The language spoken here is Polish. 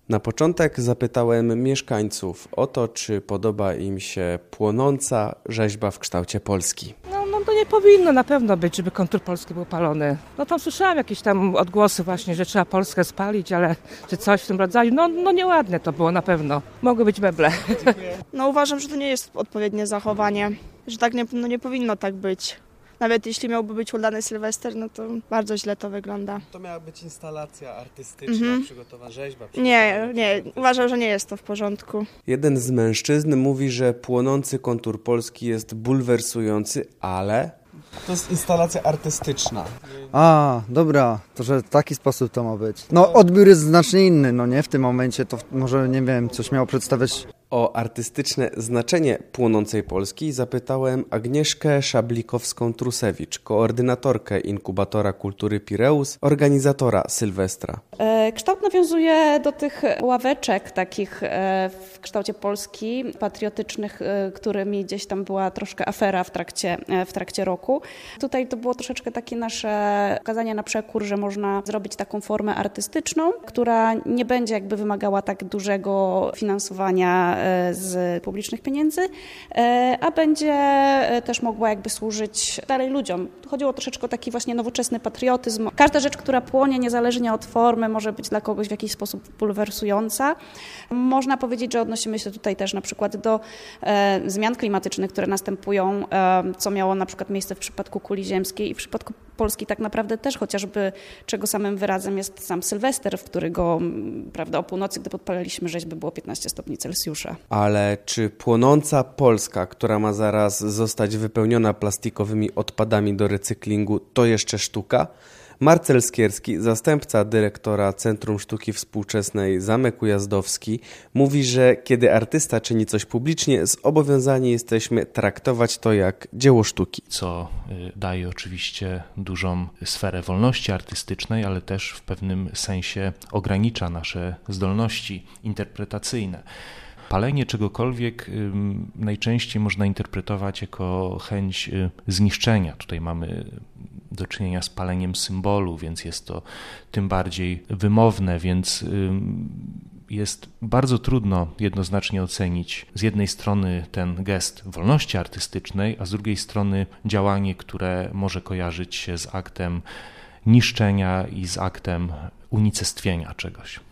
Na początek zapytałem mieszkańców o to, czy podoba im się płonąca rzeźba w kształcie Polski. No to nie powinno na pewno być, żeby kontur polski był palony. No tam słyszałam jakieś tam odgłosy właśnie, że trzeba Polskę spalić, ale czy coś w tym rodzaju. No nieładne to było na pewno. Mogły być meble. No uważam, że to nie jest odpowiednie zachowanie, że tak nie powinno tak być. Nawet jeśli miałby być udany Sylwester, no to bardzo źle to wygląda. To miała być instalacja artystyczna, przygotowana rzeźba. Nie, uważam, że nie jest to w porządku. Jeden z mężczyzn mówi, że płonący kontur Polski jest bulwersujący, ale... To jest instalacja artystyczna. A, dobra, to że w taki sposób to ma być. No odbiór jest znacznie inny, no nie? W tym momencie to może, nie wiem, coś miało przedstawiać. O artystyczne znaczenie płonącej Polski zapytałem Agnieszkę Szablikowską-Trusewicz, koordynatorkę Inkubatora Kultury Pireus, organizatora Sylwestra. Kształt nawiązuje do tych ławeczek takich w kształcie Polski, patriotycznych, którymi gdzieś tam była troszkę afera w trakcie roku. Tutaj to było troszeczkę takie nasze pokazanie na przekór, że można zrobić taką formę artystyczną, która nie będzie jakby wymagała tak dużego finansowania z publicznych pieniędzy, a będzie też mogła jakby służyć dalej ludziom. Chodziło troszeczkę o taki właśnie nowoczesny patriotyzm. Każda rzecz, która płonie niezależnie od formy, może być dla kogoś w jakiś sposób bulwersująca. Można powiedzieć, że odnosimy się tutaj też na przykład do zmian klimatycznych, które następują, co miało na przykład miejsce w przypadku kuli ziemskiej i w przypadku Polski tak naprawdę też, chociażby czego samym wyrazem jest sam Sylwester, w którego, prawda, o północy, gdy podpaliliśmy rzeźby, było 15 stopni Celsjusza. Ale czy płonąca Polska, która ma zaraz zostać wypełniona plastikowymi odpadami do recyklingu, to jeszcze sztuka? Marcel Skierski, zastępca dyrektora Centrum Sztuki Współczesnej Zamek Ujazdowski, mówi, że kiedy artysta czyni coś publicznie, zobowiązani jesteśmy traktować to jak dzieło sztuki. Co daje oczywiście dużą sferę wolności artystycznej, ale też w pewnym sensie ogranicza nasze zdolności interpretacyjne. Palenie czegokolwiek najczęściej można interpretować jako chęć zniszczenia. Tutaj mamy do czynienia z paleniem symbolu, więc jest to tym bardziej wymowne, więc jest bardzo trudno jednoznacznie ocenić z jednej strony ten gest wolności artystycznej, a z drugiej strony działanie, które może kojarzyć się z aktem niszczenia i z aktem unicestwienia czegoś.